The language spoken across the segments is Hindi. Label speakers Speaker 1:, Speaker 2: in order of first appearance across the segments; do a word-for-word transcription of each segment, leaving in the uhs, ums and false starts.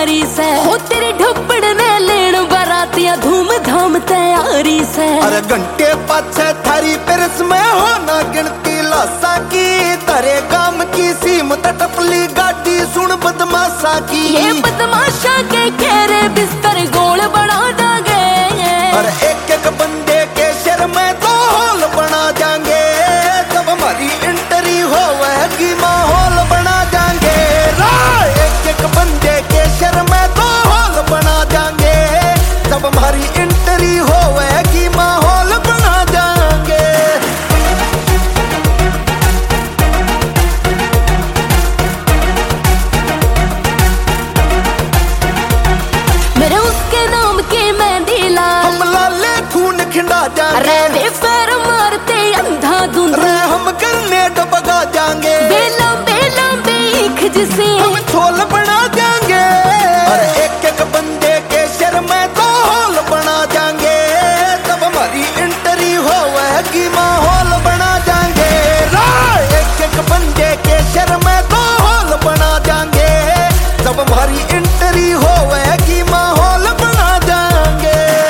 Speaker 1: यारी से हो तेरे ढप्पड़ ने लेन बरातियां धूम धाम तैयारी से।
Speaker 2: अरे घंटे पाछे थारी पेरस में हो ना गिनती लाशा की, तारे काम की सीमत टपली गाड़ी सुन बदमाशा की।
Speaker 1: ये बदमाशा के घेरे बिस्तर गोल बना देंगे।
Speaker 2: अरे एक एक बंदे के सिर में तो होल बना जाएंगे, जब हमारी एंट्री होगी माहौल बना जाएंगे। एक एक बंदे के सिर में तो होल बना जाएंगे, जब हमारी एंट्री होगी माहौल बना जाएंगे।
Speaker 1: मेरे उसके नाम की मेहंदी लाल,
Speaker 2: हम लाले खून खिंडा जाएंगे।
Speaker 1: रे पैर मारते अंधा धुंध,
Speaker 2: हम करने डबगा जाएंगे।
Speaker 1: बेला बेला बेख जिसे
Speaker 2: हम छोल बना जाएंगे। अरे एक एक बंदे के सिर में तो होल बना जाएंगे, तब हमारी एंट्री होगी माहौल बना जाएंगे। एक एक बंदे के सिर में तो होल बना जाएंगे, जब हमारी एंट्री होगी माहौल बना जाएंगे।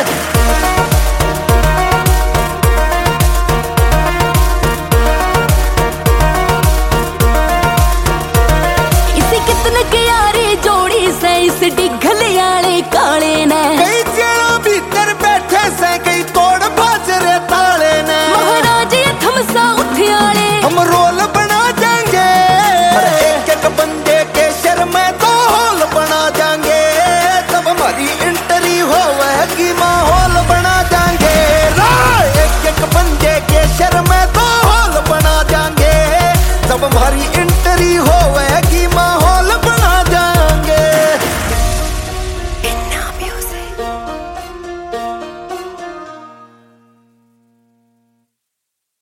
Speaker 1: इसे कितने के यारी जोड़ी से इस डिघल याले काले ने।
Speaker 2: कई जेलों भीतर बैठे से कई तोड़ बाजरे ताले ने।
Speaker 1: महाराज ये थमसा उठियाले
Speaker 2: हम रोल बना जाएंगे। एक एक बंदे के सिर में तो होल बना जाएंगे, तब हमारी एंट्री होगी माहौल बना जाएंगे। एक एक बंदे के सिर में तो होल बना जाएंगे, तब हमारी एंट्री होगी माहौल